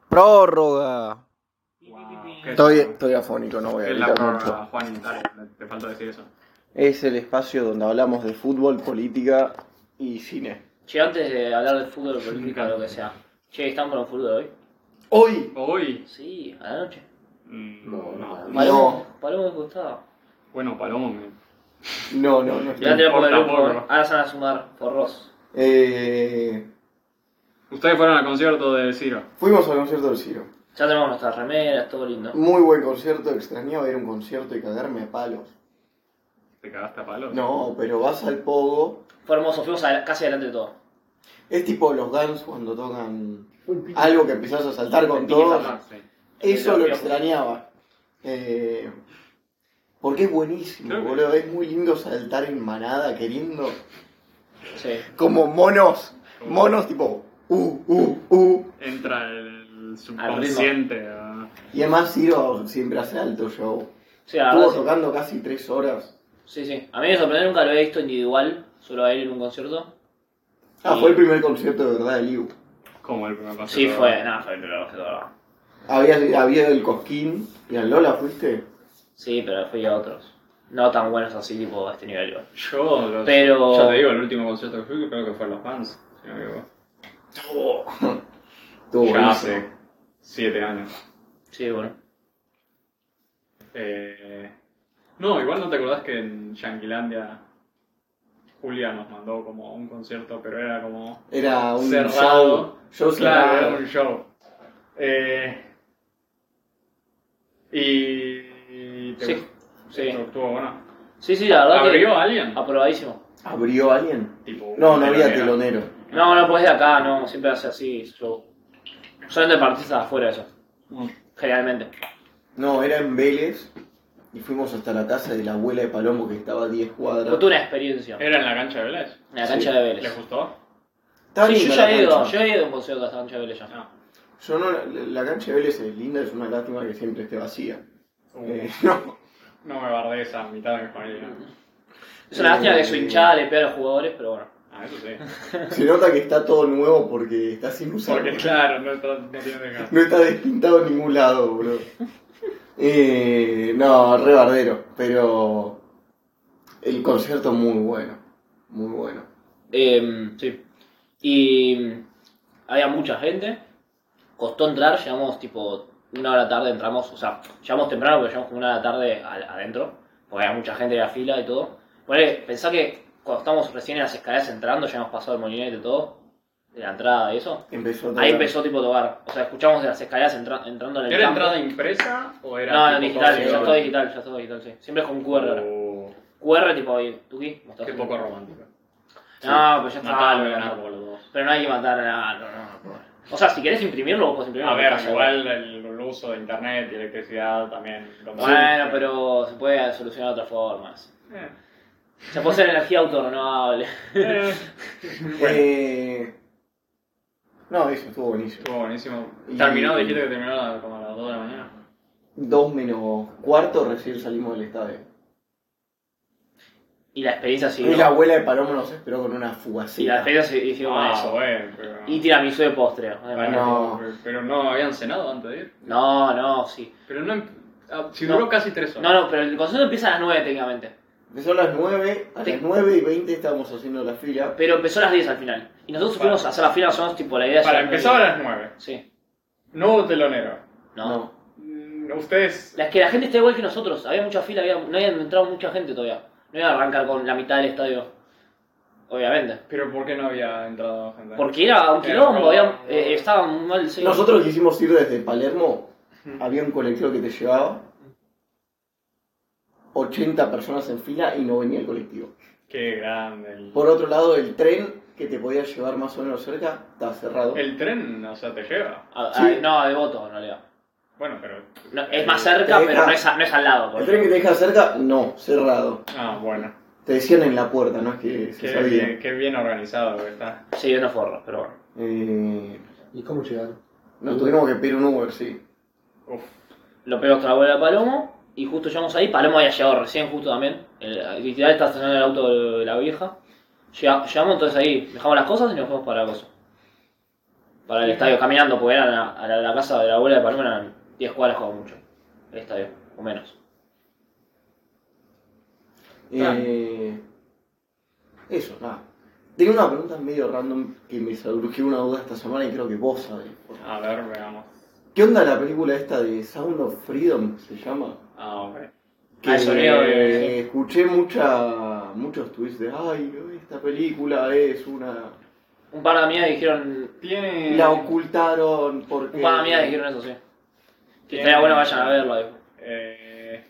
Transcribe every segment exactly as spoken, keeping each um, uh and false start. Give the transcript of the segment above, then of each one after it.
¡Prórroga! Wow, Estoy, estoy afónico, no voy a ¿Qué es la gritar prórroga, mucho. Juan? Dale, te falta decir eso. Es el espacio donde hablamos de fútbol, política y cine. Che, antes de hablar de fútbol o política o lo que sea. Che, ¿están con el fútbol hoy? ¡Hoy! Hoy. Sí, a la noche. mm, No, no. Palomo, Palomo me gustaba. Bueno, Palomo. me- No, no, no. Ya te por el importa grupo, poco. eh. Ahora se van a sumar forros. Eh, Ustedes fueron al concierto de Ciro. fuimos al concierto del Ciro. Ya tenemos nuestras remeras, todo lindo. Muy buen concierto, extrañaba ir a un concierto y cagarme a palos. ¿Te cagaste a palos? No, pero vas al pogo. Fue hermoso, fuimos a- casi adelante de todo. Es tipo los Guns cuando tocan algo que empezás a saltar con Piña todos. Farmán. Sí. Eso lo Piña. extrañaba. Eh, porque es buenísimo, Creo que- boludo. Es muy lindo saltar en manada queriendo. Sí. Como monos. Monos tipo. Uh, uh, uh. Entra el subconsciente. a- Y además Ciro siempre hace alto show. Sí, la Estuvo verdad, sí. tocando casi tres horas. Sí, sí. A mí me sorprendió, nunca lo había visto individual, solo a él en un concierto. Ah, Y- fue el primer concierto de verdad de Liu. Como el primer Sí, concierto. fue, nada, fue el primero que todo. Había, había el Cosquín. ¿Y al Lola fuiste? Sí, pero fui a otros. No tan buenos así, tipo a este nivel. Yo. Yo, los- Pero- ya te digo, el último concierto que fui creo que fue Los Fans. Si no me equivoco. Estuvo Ya buenísimo. hace siete años. Sí, bueno. Eh, no, igual no te acordás que en Yanquilandia Julia nos mandó como un concierto, pero era como Era un cerrado. show. Show Claro, cerrado. era un show. Eh, y te Sí, gustó? sí. Esto estuvo bueno. Sí, sí, la verdad ¿Abrió que... alguien? Aprobadísimo. ¿Abrió alguien? Tipo, No, no había telonera. telonero. No, no, pues de acá, no, siempre hace así, show. Solamente artistas afuera eso, Mm. generalmente. No, era en Vélez. Y fuimos hasta la casa de la abuela de Palomo que estaba a diez cuadras. Fue toda una experiencia. ¿Era en la cancha de Vélez? En la Sí. cancha de Vélez. ¿Les gustó? Estaba Sí, yo linda ya la he ido, cancha. yo he ido a un concierto a esta cancha de Vélez ya. No. Yo no, la, la cancha de Vélez es linda, es una lástima que siempre esté vacía. Uh, Eh, no. no me bardees a mitad de mi familia. Es una lástima que su hinchada le pega a los jugadores, pero bueno. Ah, eso sí. Se nota que está todo nuevo porque está sin usar. Porque claro, no, está- no tiene de acá. No está despintado en ningún lado, bro. Eh, no, re bardero. Pero el concierto muy bueno. Muy bueno. Eh, sí. Y había mucha gente. Costó entrar, llegamos tipo una hora tarde, entramos, o sea, llegamos temprano, pero llegamos como una hora tarde a- adentro. Porque había mucha gente en la fila y todo. Bueno, pensá que cuando estábamos recién en las escaleras entrando, ya hemos pasado el molinete y todo, de la entrada y eso. Empezó a Ahí tocar. empezó tipo a tocar. O sea, escuchamos de las escaleras entra- entrando en el ¿Era campo. entrada impresa o era.? No, no, tipo digital, todo ya todo todo digital, ya todo digital, sí. Siempre es con Q R ahora. Oh, Q R tipo ahí, ¿tuki? qué poco romántico. No, pues ya está. Matalo, pero, ganar por los dos. pero no hay que matar a no, no, no. O sea, si querés imprimirlo, vos podés imprimirlo. A en ver, casa, igual el, el uso de internet y electricidad también. como- Bueno, pero se puede solucionar de otras formas. Eh, Se puede hacer energía autorrenovable. eh. Bueno, Eh, no, eso estuvo buenísimo. estuvo buenísimo. Y- Terminó, dijiste que terminó a- como a las dos de la mañana. Dos menos cuarto recién salimos del estadio. Y la experiencia Y siguió. la abuela de Palomo nos esperó con una Y la fugacita. experiencia se- siguió con Ah, eso. bueno, pero. Y tiramisú de postre. Bueno, No. pero no habían cenado antes de ir. No, no, sí. Pero no. ah, Si No. duró casi tres horas. No, no, pero el concierto empieza a las nueve técnicamente. Empezó a las nueve, a Te- las nueve y veinte estábamos haciendo la fila. Pero empezó a las diez al final. Y nosotros Para. fuimos a hacer la fila, nosotros tipo la idea Para, de empezaba a las nueve. Sí. No hubo telonero. No. No. Mm, Ustedes. La es que la gente está igual que nosotros. Había mucha fila, había, no había entrado mucha gente todavía. No iba a arrancar con la mitad del estadio. Obviamente. Pero ¿por qué no había entrado gente? Porque era un Era quilombo, como- había, eh, estaba muy mal el sello. Nosotros quisimos ir desde Palermo, había un colectivo que te llevaba, ochenta personas en fila y no venía el colectivo. Qué grande. El, Por otro lado, el tren que te podía llevar más o menos cerca estaba cerrado. el tren, o sea, te lleva. A- a- Sí. No, a Devoto en realidad. Bueno, pero. No, es más cerca, te pero deja- no es, a- no es al lado. El tren que te deja cerca, no, cerrado. Ah, bueno. Te decían en la puerta, no es que se Qué sabía. bien, qué bien organizado que está. Sí, no forro, pero bueno. Eh, ¿Y cómo llegaron? nos tuvimos que pedir un Uber, sí. Uf. Lo pegó otra abuela de Palomo y justo llegamos ahí. Palomo había llegado recién, justo también. El, literal está estacionando el auto de la vieja. Llega- Llegamos entonces ahí, dejamos las cosas y nos fuimos para la cosa. para el estadio caminando, porque eran a, a la, la casa de la abuela de Paloma eran diez cuadras como mucho, el estadio, o menos. Eh, eso, nada. Tengo una pregunta medio random que me surgió una duda esta semana y creo que vos sabés. A ver, veamos. ¿Qué onda la película esta de Sound of Freedom, se llama? Ah, ok. Que Ah, el sonido de- escuché mucha, muchos tweets de ay, esta película es una... Un par de amigas dijeron, Tiene... La ocultaron porque... un par de amigas dijeron eso, sí. Que tiene- estaría bueno vayan a verlo. digo. Eh...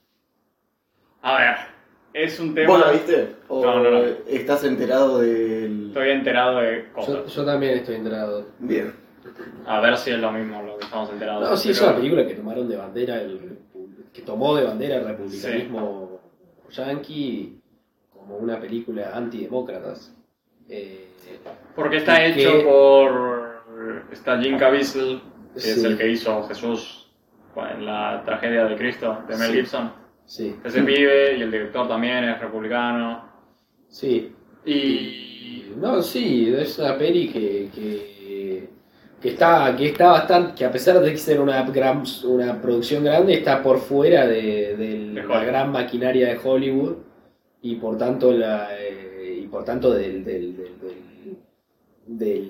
A ver, es un tema... ¿Vos la viste? ¿O No, no, no. estás enterado del...? Estoy enterado de Yo, cosas. yo también estoy enterado. Bien. A ver si es lo mismo lo que estamos enterados. No, sí, es pero- una película que tomaron de bandera el repu- que tomó de bandera el republicanismo yanqui como una película antidemócratas. Eh, Porque está que- hecho por... Está Jim Caviezel, que es Sí. el que hizo Jesús en la tragedia de Cristo, de Mel Sí. Gibson. sí, Ese pibe, y el director también es republicano. sí. Y... No, sí, es una peli que, que, que está que está bastante, que a pesar de ser una gran una producción grande, está por fuera de, de De la Hollywood. gran maquinaria de Hollywood y por tanto la eh, y por tanto del del, del, del, del,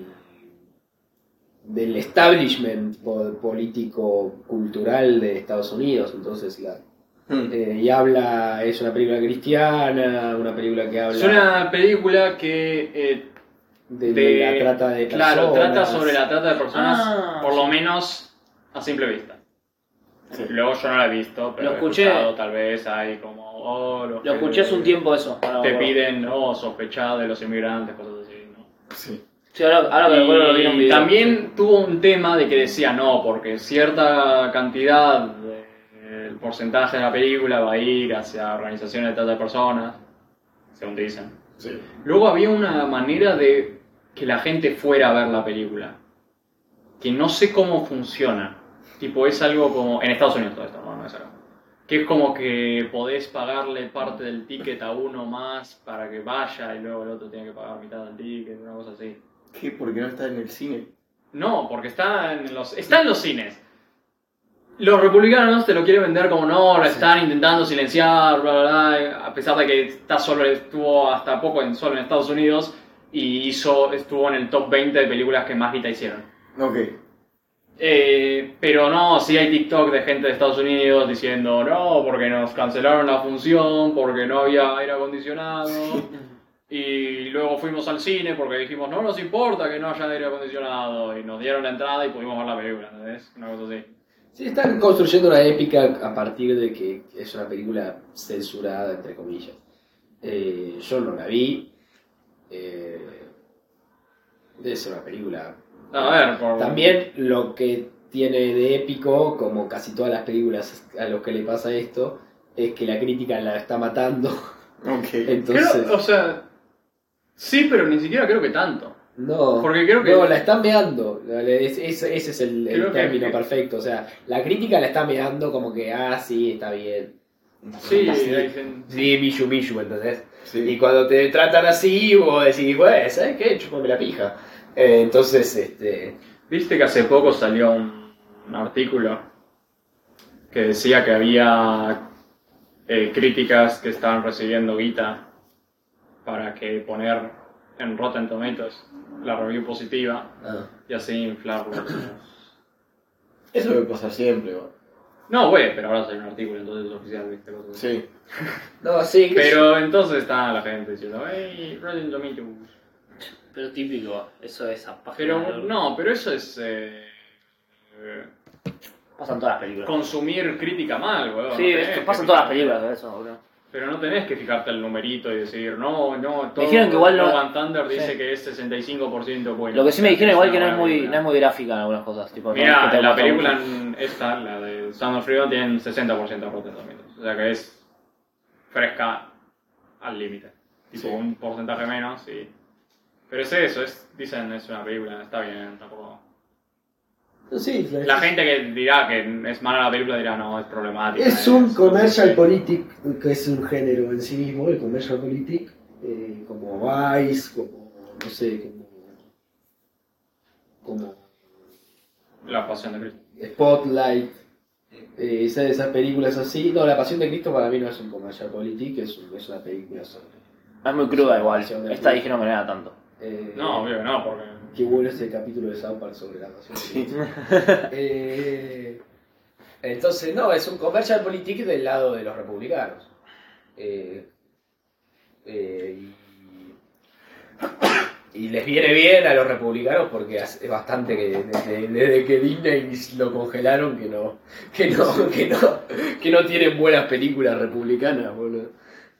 del establishment po- político cultural de Estados Unidos. Entonces la Hmm. eh, y habla, es una película cristiana, una película que habla Es una película que... eh, de, de- la trata de personas. Claro, trata sobre la trata de personas, Ah, por lo sí. menos a simple vista. Sí. Luego yo no la he visto, pero Lo he escuché. escuchado, tal vez hay como... Oh, los Lo que escuché hace un tiempo eso. ahora me Te acuerdo. piden, no, sospechar de los inmigrantes, cosas así, ¿no? Sí. Sí, ahora, ahora que recuerdo lo vi en un Y video. también tuvo un tema de que decía no, porque cierta cantidad del porcentaje de la película va a ir hacia organizaciones de trata de personas, según dicen. Sí. Luego había una manera de que la gente fuera a ver la película, que no sé cómo funciona. Tipo, es algo como... En Estados Unidos todo esto, no, no es acá. Que es como que podés pagarle parte del ticket a uno más para que vaya y luego el otro tiene que pagar mitad del ticket, una cosa así. ¿Qué? ¿Por qué no está en el cine? No, porque está en los, está en los cines. Los republicanos te lo quieren vender como no, lo están intentando silenciar, bla, bla, bla, a pesar de que está solo, estuvo hasta poco en, solo en Estados Unidos y hizo, estuvo en el top veinte de películas que más guita hicieron. Ok. Eh, pero no, sí hay TikTok de gente de Estados Unidos diciendo no, porque nos cancelaron la función, porque no había aire acondicionado. Y luego fuimos al cine porque dijimos no nos importa que no haya aire acondicionado. Y nos dieron la entrada y pudimos ver la película, ¿entendés? Una cosa así. Sí, están construyendo una épica a partir de que es una película censurada, entre comillas. Eh, yo no la vi. Eh, debe ser una película. A ver, por... También lo que tiene de épico, como casi todas las películas a los que le pasa esto, es que la crítica la está matando. Ok. Entonces, Creo, o sea, sí, pero ni siquiera creo que tanto. no, porque creo que- no, la están meando. Es- es- ese es el, el Creo que- término perfecto. O sea, la crítica la está meando como que, ah, sí, está bien. Sí, Sí. dicen- Sí, Mishu Mishu, ¿entendés? Sí. Y cuando te tratan así, vos decís, bueno, ¿sabes qué? Chúpame la pija. Eh, entonces, este... Viste que hace poco salió un, un artículo que decía que había eh, críticas que estaban recibiendo guita para que poner en Rotten Tomatoes la review positiva ah. y así inflar los... Eso debe pasar siempre, güey. No, güey, pero ahora salió un artículo, entonces es oficial, viste, cosas así. Sí. No, sí, que Pero entonces está la gente diciendo, hey, Rotten Tomatoes. Pero típico, eso es a página Pero de- no, pero eso es eh, eh, Pasan todas las películas. consumir crítica mal, weón. Sí, No tenés esto que pasa en todas las fijar- películas, eso, boludo. Pero no tenés que fijarte el numerito y decir, no, no, todo dijeron que igual no- Love and Thunder dice Sí. que es sesenta y cinco por ciento bueno. Lo que sí me dijeron igual que no es una muy, película. no es muy gráfica en algunas cosas. Tipo, no es que Mira, te la muestra película mucho. en esta, la de Sound of Freedom, tiene sesenta por ciento de Rotten Tomatoes. O sea que es fresca al límite. Tipo Sí. un porcentaje menos y... Pero es eso, es, dicen es una película, está bien, tampoco... sí, La gente que dirá que es mala la película dirá, no, es problemática. es un commercial sí. politic, que es un género en sí mismo, el commercial politic, eh, como Vice, como, no sé, como, como La Pasión de Cristo. Spotlight, eh, esas, esas películas así. No, La Pasión de Cristo para mí no es un comercial político, es, un- es una película sobre... Es muy cruda igual. Pasión de Esta Cristo. dijeron que no era tanto. Eh, No, obvio que no, porque... Qué bueno ese capítulo de South Park sobre La Pasión de Cristo. Eh, entonces, no, es un comercial político del lado de los republicanos. Eh, eh, y, y les viene bien a los republicanos porque es bastante que desde, desde que Disney lo congelaron que no, que no, que no, que no tienen buenas películas republicanas, boludo.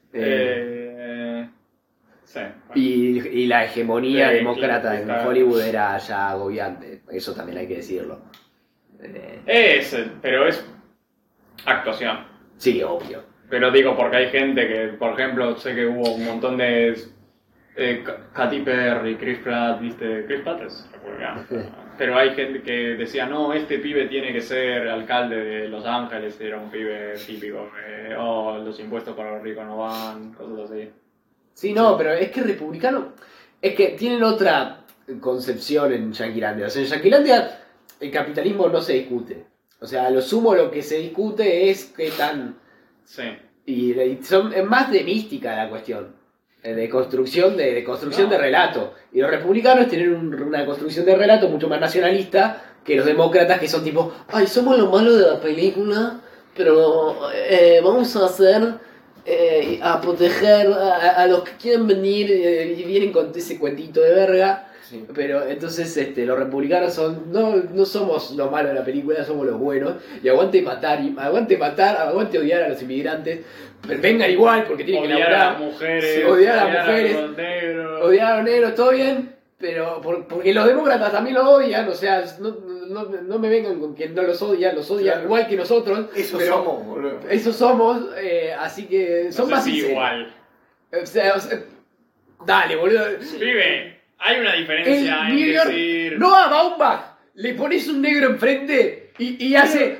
Eh, Eh... Sí. bueno. y, y la hegemonía Sí, demócrata claro, en está- Hollywood era ya agobiante, eso también hay que decirlo. Eh, Es, pero es actuación. sí, obvio. Pero digo, porque hay gente que, por ejemplo, sé que hubo un montón de... Eh, K- Katy Perry, Chris Pratt, ¿viste? Chris Pratt es republicano. Pero hay gente que decía, no, este pibe tiene que ser alcalde de Los Ángeles, era un pibe típico. Eh, oh, los impuestos para los ricos no van, cosas así. Sí, no, pero es que republicano. Es que tienen otra concepción en Yanquilandia. O sea, en Yanquilandia el capitalismo no se discute. O sea, a lo sumo lo que se discute es qué tan. Sí. Y, y son, es más de mística la cuestión. eh, De construcción de, de construcción No. de relato. Y los republicanos tienen un- una construcción de relato mucho más nacionalista que los demócratas, que son tipo, ay, somos los malos de la película, pero eh, vamos a hacer. Eh, a proteger a, a los que quieren venir eh, y vienen con ese cuentito de verga. Sí. Pero entonces este, los republicanos son no, no somos los malos de la película, somos los buenos. Y aguante matar, y, aguante matar, aguante odiar a los inmigrantes. Pero vengan igual porque tienen que Odiar a las laburar. mujeres, Sí, odiar a las mujeres, los negros. Odiar a los negros, todo bien. Pero por- porque los demócratas también lo odian, o sea, no, no, no me vengan con que no los odian, los odian Claro. igual que nosotros. Eso pero somos, boludo. Eso somos, eh, así que No son sé más si sinceros. igual. O sea, o sea, dale, boludo. Pibe, hay una diferencia El en New York- decir... Noah Baumbach, le pones un negro enfrente y, y hace.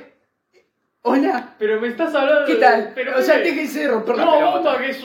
Hola, Pero me estás hablando... ¿qué tal? Pero, o sea, pibe, déjense de romper la no, pelota. Bomba que es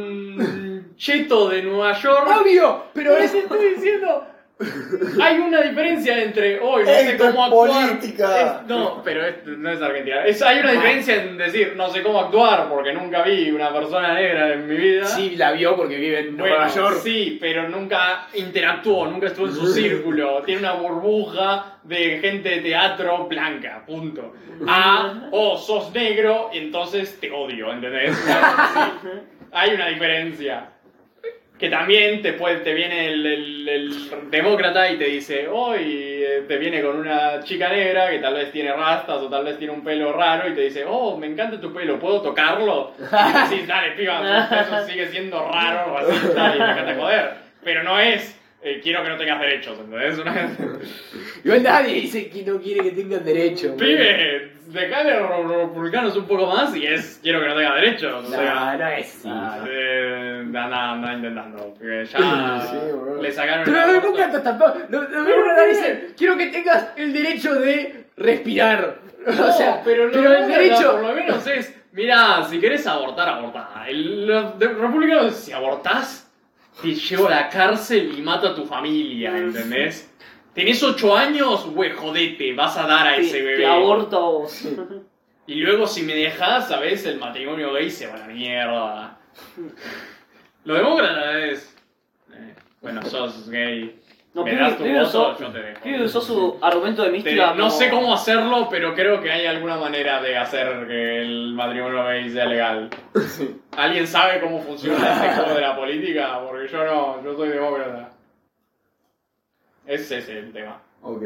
un cheto de Nueva York. Obvio, pero Pero es. te estoy diciendo... Hay una diferencia entre hoy, no sé Esto es cómo actuar. política. Es- no, pero esto no es Argentina. Es, hay una diferencia en decir no sé cómo actuar porque nunca vi una persona negra en mi vida. Sí, la vio porque vive en Bueno, Nueva York. sí, pero nunca interactuó, nunca estuvo en su círculo. Tiene una burbuja de gente de teatro blanca, punto. A, oh, sos negro, entonces te odio, ¿entendés? Sí. Hay una diferencia. Que también te, puede, te viene el, el- el demócrata y te dice, hoy te viene con una chica negra que tal vez tiene rastas o tal vez tiene un pelo raro y te dice, oh, me encanta tu pelo, ¿puedo tocarlo? Y tú decís, dale, piba, eso sigue siendo raro o así, dale, me encanta joder. Pero no es, eh, quiero que no tengas derechos, ¿entendés? Una... Igual nadie dice que no quiere que tengan derecho. Pibe, dejale a los republicanos un poco más y es, quiero que no tengas derechos. O sea, No, no es así. eh, anda, anda intentando, porque ya Sí, boludo. le sacaron Pero el los aborto. demócratas tampoco. Los los demócratas dicen, quiero que tengas el derecho de respirar. No, o sea, pero, pero, lo el derecho. por lo menos es, mirá, si querés abortar, abortá. El, los de- republicanos, si abortás, te llevo a la cárcel y mato a tu familia, ¿entendés? Tenés ocho años, güey, jodete, vas a dar a ese Te, bebé. te aborto a vos. Y luego si me dejás, ¿sabés? El matrimonio gay se va a la mierda. Lo demócrata es... eh, bueno, sos gay. No, me pibe, das tu pibe voto, usó- yo te dejo. pibe usó su argumento de Te- mística. no como- sé cómo hacerlo, pero creo que hay alguna manera de hacer que el matrimonio gay sea legal. ¿Alguien sabe cómo funciona este juego de la política? Porque yo no, yo soy demócrata. Ese es el tema. Ok.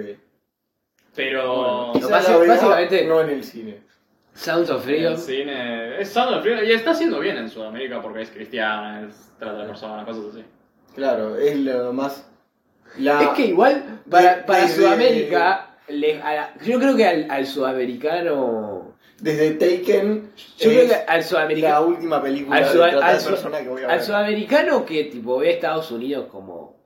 Pero... Quizás basi- la veremos, básicamente- no en el cine. Sounds of Freedom. El cine es Sound of Freedom, y está haciendo bien en Sudamérica porque es cristiana, es trata de personas, cosas así. Claro, es lo más. La... Es que igual, para, de- para de- Sudamérica, le- a la- yo creo que al, al sudamericano. Desde Taken. Yo es creo que al la sudamericano. última película Al, de suda- trata al de su- persona que voy a al ver. sudamericano que tipo ve a Estados Unidos como.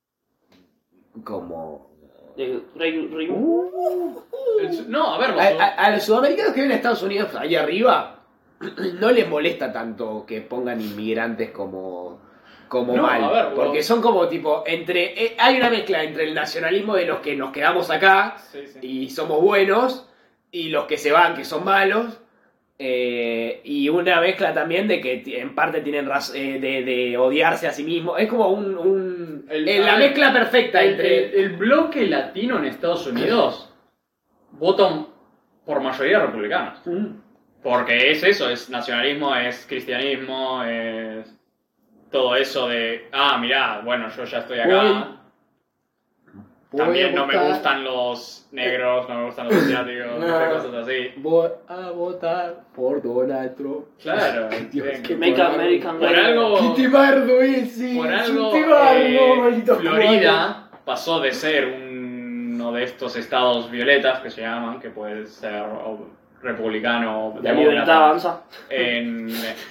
como. de Rey- Rey- El su- no, a ver, los, A, a- a los sudamericanos que ven a Estados Unidos ahí arriba, no les molesta tanto que pongan inmigrantes como. como No, mal. a ver, porque vos- son como tipo, entre eh, hay una mezcla entre el nacionalismo de los que nos quedamos acá Sí, sí. y somos buenos y los que se van que son malos. eh, y una mezcla también de que t- en parte tienen raz- eh, de, de odiarse a sí mismos. Es como un, un El- eh, la a ver, mezcla perfecta El, entre... el- el bloque latino en Estados Unidos votan por mayoría republicanos. Porque es eso, es nacionalismo, es cristianismo, es todo eso de, ah, mirá, bueno, yo ya estoy acá. Voy a También no me votar- gustan los negros, no me gustan los asiáticos, No. no sé, cosas así. Voy a votar por Donald Trump. Claro, Dios, bien. qué Make por American por Great. algo, ¡Qué temardo ese! por ¡Es algo un temardo, eh, maldito Florida pasó de ser uno de estos estados violetas que se llaman, que puede ser o republicano o La libertad demócrata, avanza. en,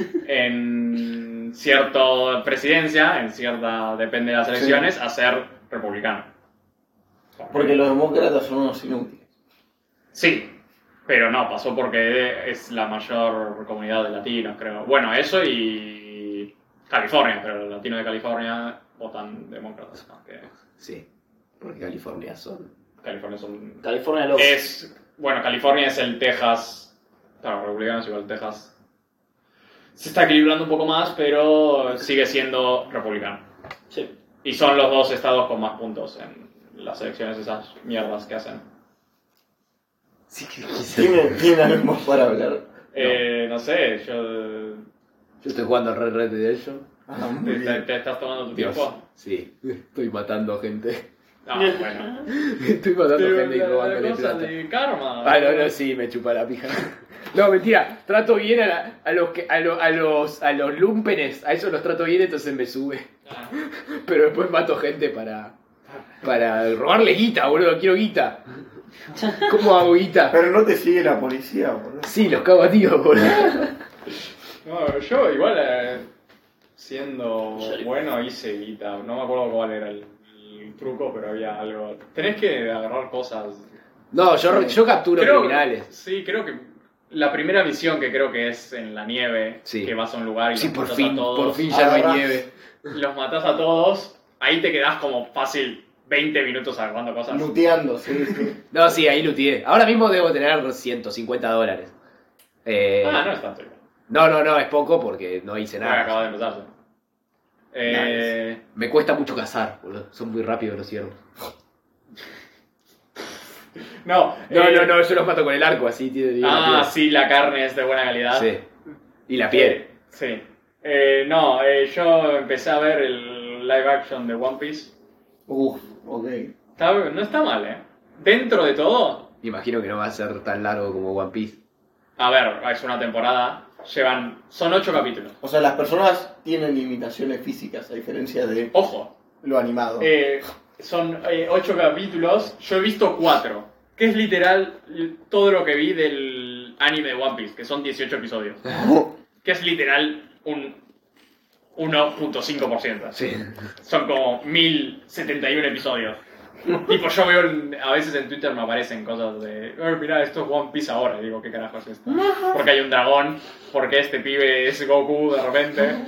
en cierta presidencia, en cierta, depende de las elecciones, a ser republicano. Porque los demócratas son unos inútiles. Sí, pero no, pasó porque es la mayor comunidad de latinos, creo. Bueno, eso y California, pero los latinos de California votan demócratas. ¿No? Que Sí, porque California son... California son... California Love. Es, bueno, California es el Texas, claro, republicanos igual Texas. Se está equilibrando un poco más, pero sigue siendo republicano. Sí. Y son los dos estados con más puntos en las elecciones, esas mierdas que hacen. Sí, que ¿Tienen, ¿tienen algo más para hablar? Eh, no sé, yo... Yo estoy jugando Red Red Redemption. Ah, muy ¿Te, te- bien. te estás tomando tu Dios, tiempo? sí, estoy matando gente. Ah, bueno. Estoy matando Pero gente y la- la robándole cosa plata. de karma. Ah, no, no, sí, me chupa la pija. No, mentira, trato bien a, la- a los que a, lo- a los a los lumpenes, a esos los trato bien, entonces me sube. Ah, Pero después mato gente para para robarle guita, boludo, quiero guita. ¿Cómo hago guita? Pero no te sigue la policía, boludo. Sí, los cago a tiros, boludo. no, yo igual eh, siendo bueno hice guita. No me acuerdo cuál era el, el truco, pero había algo. Tenés que agarrar cosas. No, yo, yo capturo Creo- criminales. Sí, creo que la primera misión que creo que es en la nieve, Sí. que vas a un lugar y Sí, los por matás fin, a todos. por fin ya no hay Agarrás. nieve. Los matás a todos, ahí te quedás como fácil veinte minutos agarrando cosas. Luteando, sí, sí. No, sí, ahí lutié. Ahora mismo debo tener ciento cincuenta dólares. Eh, Ah, no es tanto igual. no, no, no, es poco porque no hice Nada, acaba de nada. empezar. Eh, Me cuesta mucho cazar, boludo. Son muy rápidos los ciervos. no, No, eh, no, no, yo los mato con el arco, así, tío. y la Ah, piel. sí, la carne es de buena calidad. Sí. Y la piel. Eh, sí. Eh, no, eh, yo empecé a ver el live action de One Piece. Uf, ok. Está- no está mal, ¿eh? Dentro de todo, Imagino que no va a ser tan largo como One Piece. a ver, es una temporada. Llevan. Son ocho capítulos. O sea, las personas tienen limitaciones físicas, a diferencia de Ojo, lo animado. eh, son eh, ocho capítulos. Yo he visto cuatro. Que es literal todo lo que vi del anime de One Piece, que son dieciocho episodios. Que es literal un uno punto cinco por ciento. Sí. Son como mil setenta y uno episodios. Tipo, yo veo en- a veces en Twitter me aparecen cosas de, "Ay, mira, esto es One Piece ahora". Y digo, ¿qué carajo es esto? Porque hay un dragón, porque este pibe es Goku de repente.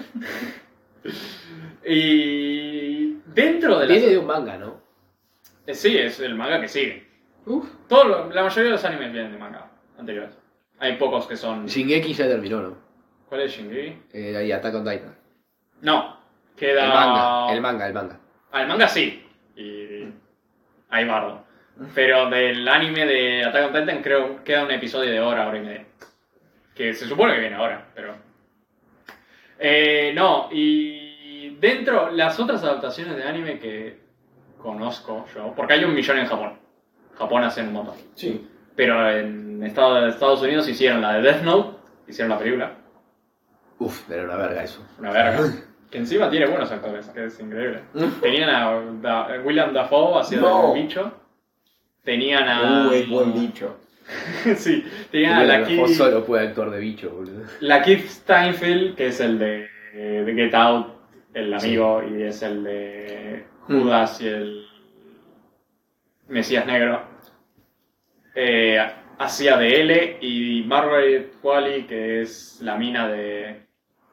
Y dentro de la... Viene de un manga, ¿no? Eh, Sí, es el manga que sigue. Uf. Todo lo- la mayoría de los animes vienen de manga anteriores. Hay pocos que son... Shingeki ya terminó, ¿no? ¿Cuál es Shingeki? Eh, ahí, Attack on Titan. No, queda... El manga, el manga, el manga. Ah, el manga sí. Y hay bardo. Pero del anime de Attack on Titan creo queda un episodio de hora, hora y media. Que se supone que viene ahora, pero... Eh, no, y dentro, las otras adaptaciones de anime que conozco yo, porque hay un millón en Japón. Japón hacen un montón. Sí. Pero en Estados, Estados Unidos hicieron la de Death Note, hicieron la película. Uf, era una verga eso. Una verga. Que encima tiene buenos actores, que es increíble. Tenían a, Da- William Dafoe haciendo No. el bicho. Tenían a... Uh, es buen bicho. sí, tenían a la O Keith, solo puede actuar de bicho, boludo. la Keith Steinfeld, que es el de, de Get Out, el amigo, y es el de Judas y el Mesías Negro. Eh, hacía de L, y Margaret Qualley, que es la mina de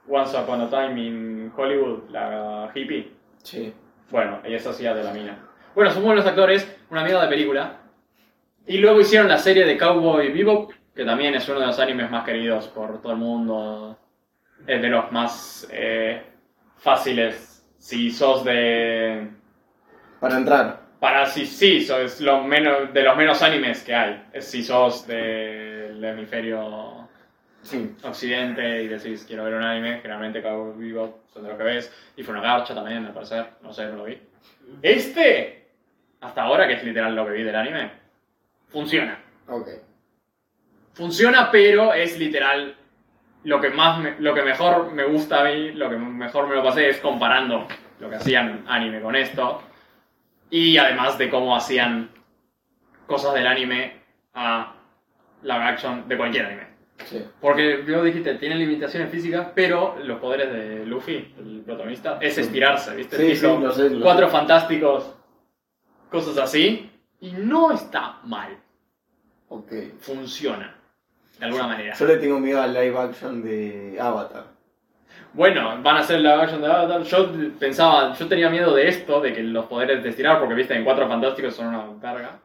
Once Upon a Time in Hollywood, la hippie. Sí. Bueno, ella se hacía de la mina. Bueno, son buenos actores, una mierda de película. Y luego hicieron la serie de Cowboy Bebop, que también es uno de los animes más queridos por todo el mundo. Es de los más eh, fáciles si sos de... Para entrar. Para si sí, sos lo menos, de los menos animes que hay. Es si sos del hemisferio Sí. occidente y decís quiero ver un anime, generalmente Cowboy Bebop son de lo que ves. Y fue una garcha también, al parecer. No sé, no lo vi. Este, hasta ahora, que es literal lo que vi del anime, funciona. Ok. Funciona, pero es literal lo que más me- lo que mejor me gusta a mí, lo que mejor me lo pasé es comparando lo que hacían anime con esto. Y además de cómo hacían cosas del anime a live action de cualquier anime. Sí. Porque yo dijiste, tiene limitaciones físicas, pero los poderes de Luffy, el protagonista, es estirarse, ¿viste? Sí, Tipo, sí, lo sé, lo Cuatro sé. fantásticos, cosas así. Y no está mal. Ok. Funciona. De alguna manera. Yo le tengo miedo al live action de Avatar. Bueno, van a hacer la action de Avatar. Yo pensaba, yo tenía miedo de esto, de que los poderes de estirar, porque viste, en Cuatro Fantásticos son una carga.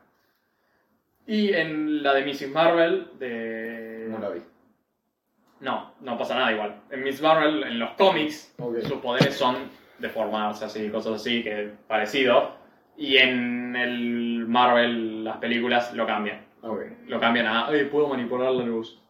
Y en la de missus Marvel, de... No la vi. No, no pasa nada igual. En Miss Marvel, en los cómics, Ok. sus poderes son deformarse así, cosas así, que parecido. Y en el Marvel, las películas, lo cambian. Ok. Lo cambian a, ay, puedo manipular la luz.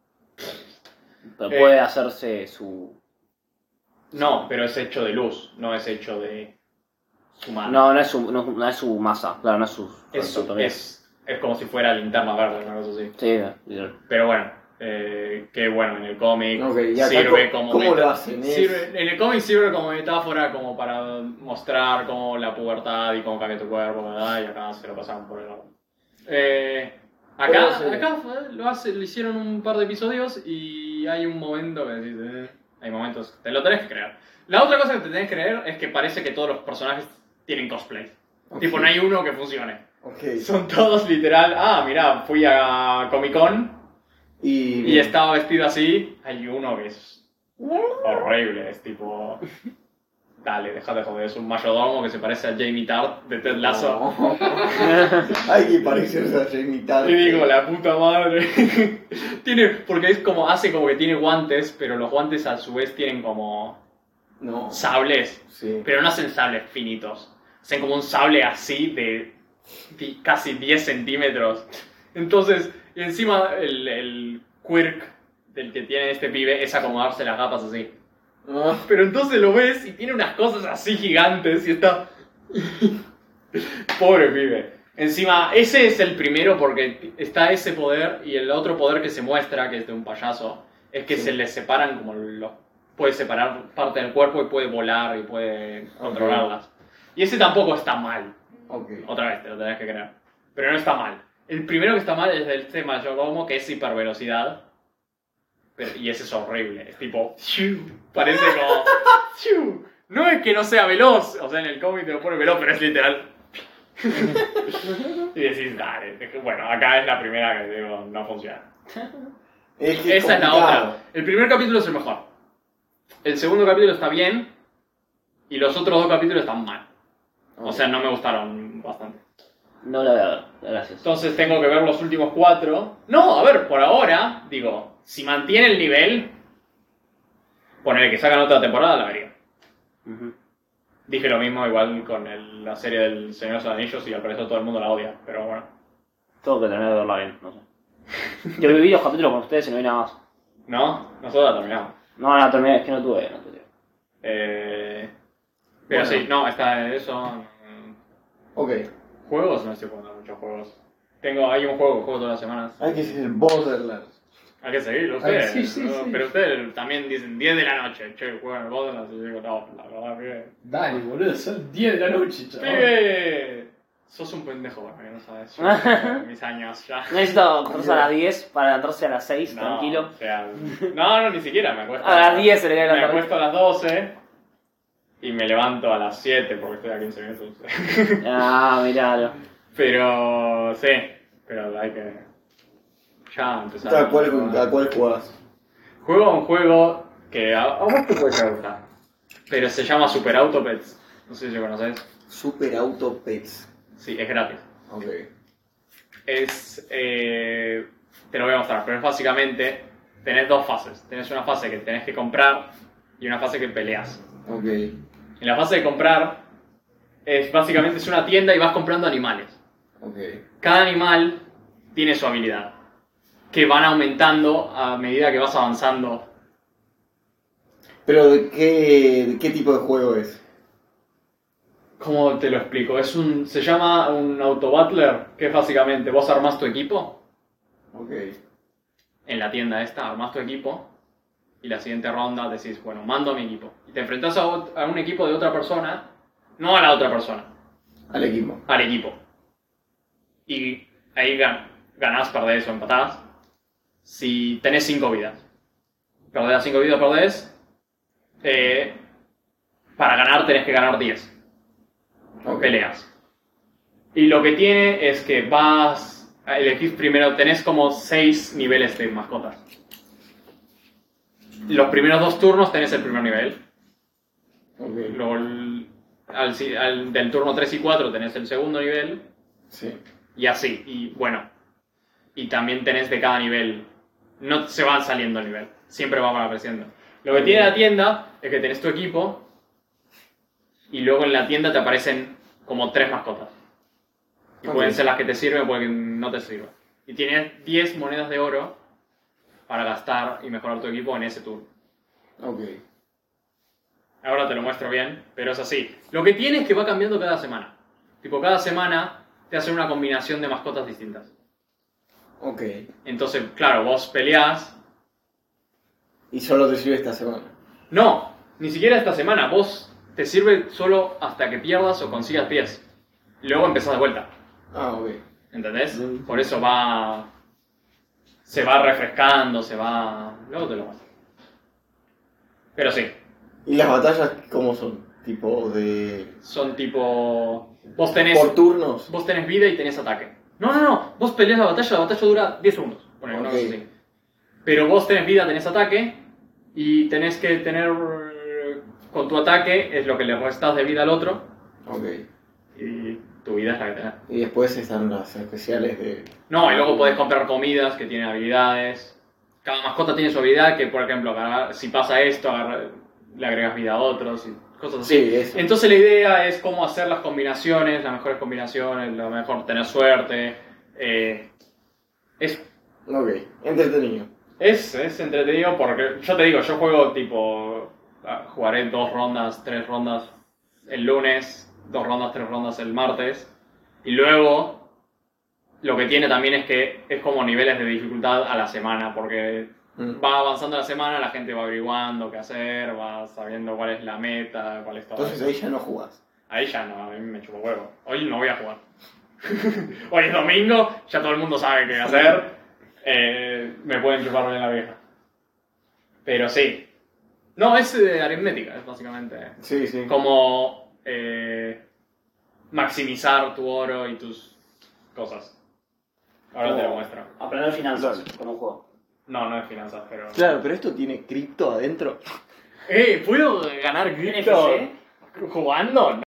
Pero Eh. puede hacerse su... No, pero es hecho de luz, no es hecho de humano. No, no es su, no, no es su masa, claro, no es su... Es, su autonomía. es, es como si fuera linterna verde, una cosa así. Sí, literal. Pero bueno, eh, que bueno, en el cómic Ok, y acá sirve co- como... ¿cómo meta- lo hacen? Es- sirve- en el cómic sirve como metáfora, como para mostrar cómo la pubertad y cómo cambia tu cuerpo, ¿verdad? Y acá se lo pasaron por el oro. Eh, acá Pero sí. acá fue- lo, hace, lo hicieron un par de episodios y hay un momento que decís... eh, hay momentos que te lo tenés que creer. La otra cosa que te tenés que creer es que parece que todos los personajes tienen cosplay. Ok. Tipo, no hay uno que funcione. Ok. Son todos literal, ah, mira, fui a Comic Con Y... y estaba vestido así. Hay uno que es horrible, es tipo... Dale, deja de joder, es un mayordomo que se parece a Jamie Tart de Ted Lasso. No. Hay que parecerse a Jamie Tart. Y digo, la puta madre. Tiene, porque es como, hace como que tiene guantes, pero los guantes a su vez tienen como No. sables. Sí. Pero no hacen sables finitos. Hacen como un sable así de di- casi diez centímetros. Entonces, y encima el, el quirk del que tiene este pibe es acomodarse las gafas así. Ah, Pero entonces lo ves y tiene unas cosas así gigantes y está... Pobre pibe. Encima, ese es el primero porque está ese poder y el otro poder que se muestra, que es de un payaso, es que Sí. se le separan como los... Puede separar parte del cuerpo y puede volar y puede controlarlas. Y ese tampoco está mal. ok. Otra vez, te lo tenés que creer. Pero no está mal. El primero que está mal es el tema Mayordomo, que es hipervelocidad. Pero, y ese es horrible. Es tipo... ¡shiu! Parece como... ¡shiu! No es que no sea veloz. O sea, en el cómic te lo pone veloz, pero es literal... y decís, dale. es que, bueno, acá es la primera que digo, no funciona. Es que Esa es la complicado. otra. El primer capítulo es el mejor. El segundo capítulo está bien. Y los otros dos capítulos están mal. O sea, no me gustaron bastante. No la voy a ver, gracias. Entonces tengo que ver los últimos cuatro. No, a ver, por ahora, digo, si mantiene el nivel, ponele que sacan otra temporada, la vería. Ujú. Dije lo mismo igual con el- la serie del Señor de los Anillos y al parecer todo el mundo la odia, pero bueno. Tengo que terminar de verla bien, no sé. Yo viví dos capítulos con ustedes y no vi nada más. ¿No? Nosotros la terminamos. No, no, terminé, es que no tuve, no tuve. Eh, pero Bueno. sí, no, está eso. mm, Ok. Juegos, no estoy jugando muchos juegos. Tengo, hay un juego que juego todas las semanas. Hay que ser Borderlands. Hay que seguirlo, Ay, ustedes. sí, sí, ¿no? sí. Pero ustedes también dicen diez de la noche. Che, juegan el Borderlands. Y yo digo, no, la verdad que... Dale, boludo, son diez de la noche, chaval. ¡Pibe! Sos un pendejo, bueno, que no sabes. Yo tengo mis años ya. Necesito acostarse a las diez para levantarse a las seis, No, tranquilo. o sea, no, no, ni siquiera me acuesto. A las diez se le cae la Me tarde. acuesto a las doce y me levanto a las siete porque estoy a quince minutos. Ah, miralo. Pero, sí, pero hay que ya empezar. ¿A cuál, ¿A cuál jugás? Juego a un juego que a, a vos te puede llegar a gustar. Pero se llama Super Auto Pets. No sé si lo conoces. Super Auto Pets. Sí, es gratis. Ok. Es... Eh, te lo voy a mostrar, pero es básicamente... Tenés dos fases. Tenés una fase que tenés que comprar y una fase que peleas. Ok. En la fase de comprar, es básicamente es una tienda y vas comprando animales. Ok. Cada animal tiene su habilidad, que van aumentando a medida que vas avanzando. Pero ¿de qué, de qué tipo de juego es? ¿Cómo te lo explico? Es un, se llama un auto-battler, que es básicamente vos armás tu equipo. Ok. En la tienda esta, armás tu equipo. Y la siguiente ronda decís, bueno, mando a mi equipo. Y te enfrentás a, ot- a un equipo de otra persona, no a la otra persona, Al equipo. al equipo. Y ahí gan- ganás, perdés o empatás. Si tenés cinco vidas. Perdés las cinco vidas, perdés. Eh, para ganar tenés que ganar diez. Ok. Peleas. Y lo que tiene es que vas... Elegís primero, tenés como seis niveles de mascotas. Los primeros dos turnos tenés el primer nivel. Ok. Luego el- al, si- al- del turno tres y cuatro tenés el segundo nivel. Sí. Y así. Y bueno. Y también tenés de cada nivel. No se van saliendo el nivel. Siempre van apareciendo. Lo que tiene la tienda es que tenés tu equipo. Y luego en la tienda te aparecen como tres mascotas. Y Ok. pueden ser las que te sirven o pueden que no te sirvan. Y tienes diez monedas de oro para gastar y mejorar tu equipo en ese turno. Ok. Ahora te lo muestro bien, pero es así. Lo que tiene es que va cambiando cada semana. Tipo, cada semana te hacen una combinación de mascotas distintas. Ok. Entonces, claro, vos peleás. Y solo te sirve esta semana. No, ni siquiera esta semana. Vos te sirve solo hasta que pierdas o consigas diez. Y luego empezás de vuelta. Ah, ok. ¿Entendés? Mm. Por eso va... Se va refrescando, se va... Luego te lo muestro. Pero sí, ¿Y las batallas cómo son? Tipo de... son tipo... Vos tenés... ¿Por turnos? Vos tenés vida y tenés ataque. No, no, no. Vos peleás la batalla, la batalla dura diez segundos. Bueno, una Ok. cosa así. Pero vos tenés vida, tenés ataque. Y tenés que tener... Con tu ataque es lo que le restas de vida al otro. Ok. Y tu vida es la que tenés. Y después están las especiales de... No, y luego podés comprar comidas que tienen habilidades. Cada mascota tiene su habilidad que, por ejemplo, agarrar- si pasa esto, agarrar- le agregas vida a otros y cosas así. Sí, eso. Entonces la idea es cómo hacer las combinaciones, las mejores combinaciones, lo mejor tener suerte. eh, es, Ok. Entretenido. es, es entretenido porque, yo te digo, yo juego tipo, ah, jugaré dos rondas, tres rondas el lunes, dos rondas, tres rondas el martes. Y luego, lo que tiene también es que es como niveles de dificultad a la semana, porque Mm. va avanzando la semana, la gente va averiguando qué hacer, va sabiendo cuál es la meta, cuál es todo Entonces eso. ahí ya no jugás. Ahí ya no, a mí me chupo huevo. Hoy no voy a jugar. Hoy es domingo, ya todo el mundo sabe qué hacer. Eh, me pueden chupar bien la vieja. Pero sí. No, es eh, aritmética, es básicamente Sí, sí. como eh, maximizar tu oro y tus cosas. Ahora te lo muestro. Aprender finanzas con un juego. No, no es finanzas, pero... Claro, pero esto tiene cripto adentro. ¡Eh! ¿Puedo ganar cripto N F C. jugando?